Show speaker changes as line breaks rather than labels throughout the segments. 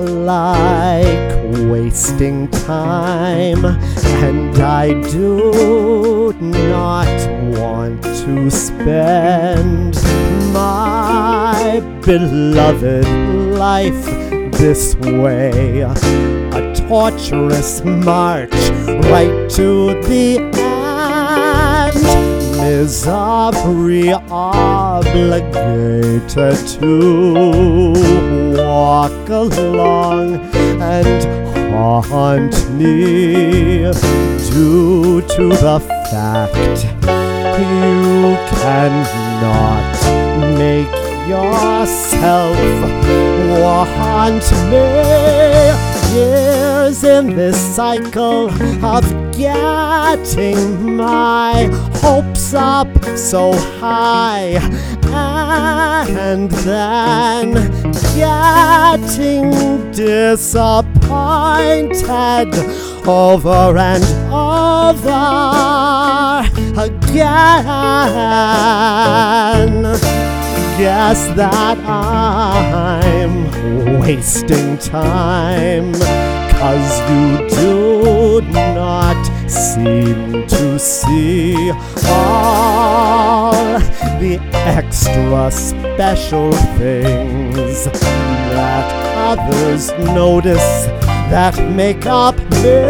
like wasting time, and I do not want to spend my beloved life this way. A torturous march right to the end. Misery obligated to walk along and haunt me due to the fact you cannot make yourself want me. Years in this cycle of getting my hopes up so high, and then getting disappointed over and over again. Guess that I'm wasting time, 'cause you do not seem to see all the extra special things that others notice that make up me.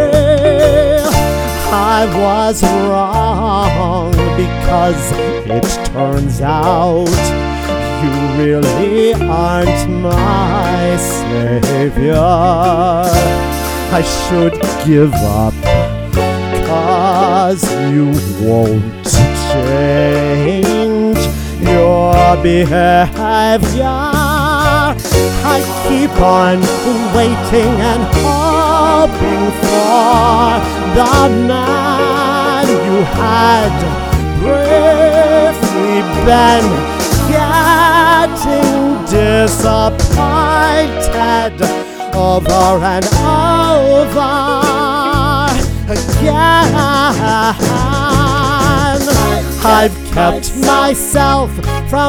I was wrong, because it turns out you really aren't my savior. I should give up, 'cause you won't change your behavior. I keep on waiting and hoping for the man you had briefly been. Getting disappointed over and over again. I've kept myself from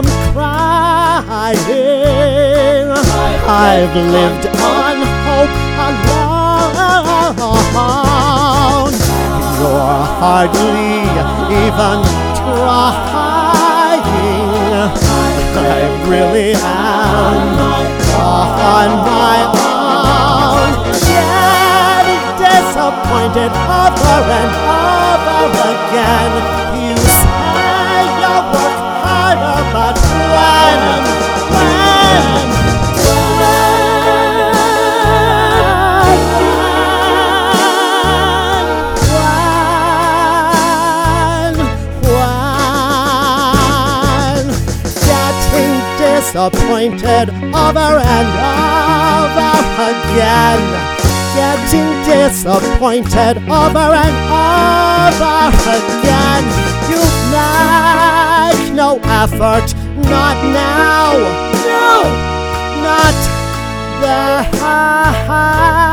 crying. I've lived on hope alone. You're hardly even trying. I really am on my own, getting disappointed over and over again. You say you'll work harder, but when? Disappointed over and over again. Getting disappointed over and over again. You make no effort, not now. No, not the